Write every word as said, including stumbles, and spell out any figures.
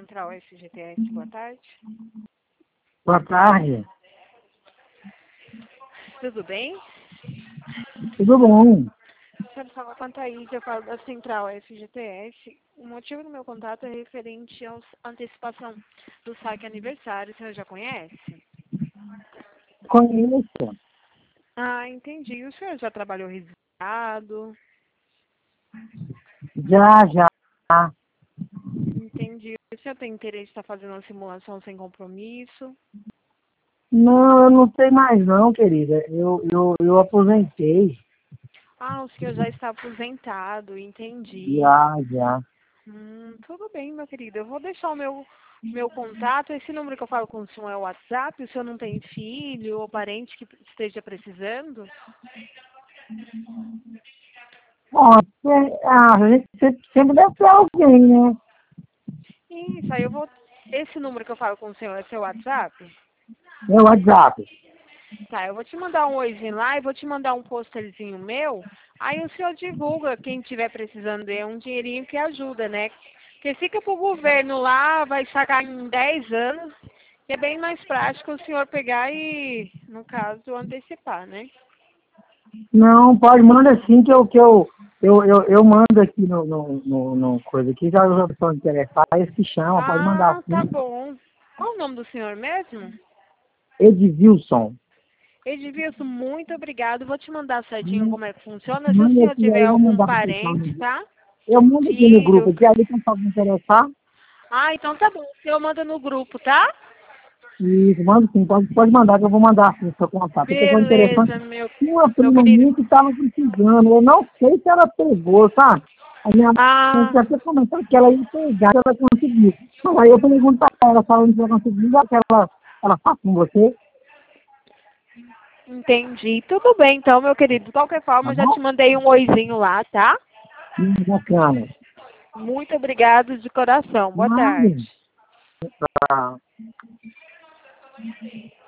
Central F G T S, boa tarde. Boa tarde. Tudo bem? Tudo bom? Quero falar com a Thaís, eu falo da Central F G T S. O motivo do meu contato é referente à antecipação do saque aniversário. O senhor já conhece? Conheço. Ah, entendi. O senhor já trabalhou registrado? Já, já. Entendi. O senhor tem interesse em estar fazendo uma simulação sem compromisso? Não, eu não sei mais não, querida. Eu, eu, eu aposentei. Ah, o senhor já está aposentado, entendi. Já, já. Hum, tudo bem, meu querido. Eu vou deixar o meu, meu contato. Esse número que eu falo com o senhor é o WhatsApp. O senhor não tem filho ou parente que esteja precisando? Bom, é- ah, a gente sempre, sempre deve ter alguém, né? Isso, aí eu vou... Esse número que eu falo com o senhor é seu WhatsApp? Meu WhatsApp. Tá, eu vou te mandar um oizinho lá e vou te mandar um posterzinho meu. Aí o senhor divulga, quem estiver precisando é um dinheirinho que ajuda, né? Porque fica pro governo lá, vai sacar em dez anos, que é bem mais prático o senhor pegar e, no caso, antecipar, né? Não, pode, manda sim que eu, que eu, eu, eu, eu mando aqui no, no, no, no coisa aqui, já os estão interessados, eles que chamam, pode mandar Ah, tá sim. bom. Qual o nome do senhor mesmo? Edvilson. Edilson, muito obrigado. Vou te mandar certinho Hum, como é que funciona. Se o Manda senhor aqui, tiver aí eu vou algum mandar pro pessoal no parente, grupo. tá? Eu mando aqui no grupo, Filho. aqui, aí quem pode me interessar. Ah, então tá bom. O senhor manda no grupo, tá? Isso, manda sim, pode, pode mandar, que eu vou mandar sim, seu contato. Porque foi interessante. Beleza, meu, Tinha uma meu prima querido. minha que estava precisando, eu não sei se ela pegou, sabe? A minha mãe Ah, tinha até comentado que ela ia pegar, que ela conseguiu. Mas aí eu pergunto pra ela, falando que ela conseguiu, já que ela, ela faz com você, entendi. Tudo bem, então, meu querido. De qualquer tá forma, eu já bom? te mandei um oizinho lá, tá? Hum, bacana. Muito obrigado de coração. Boa tarde. Mas, tá.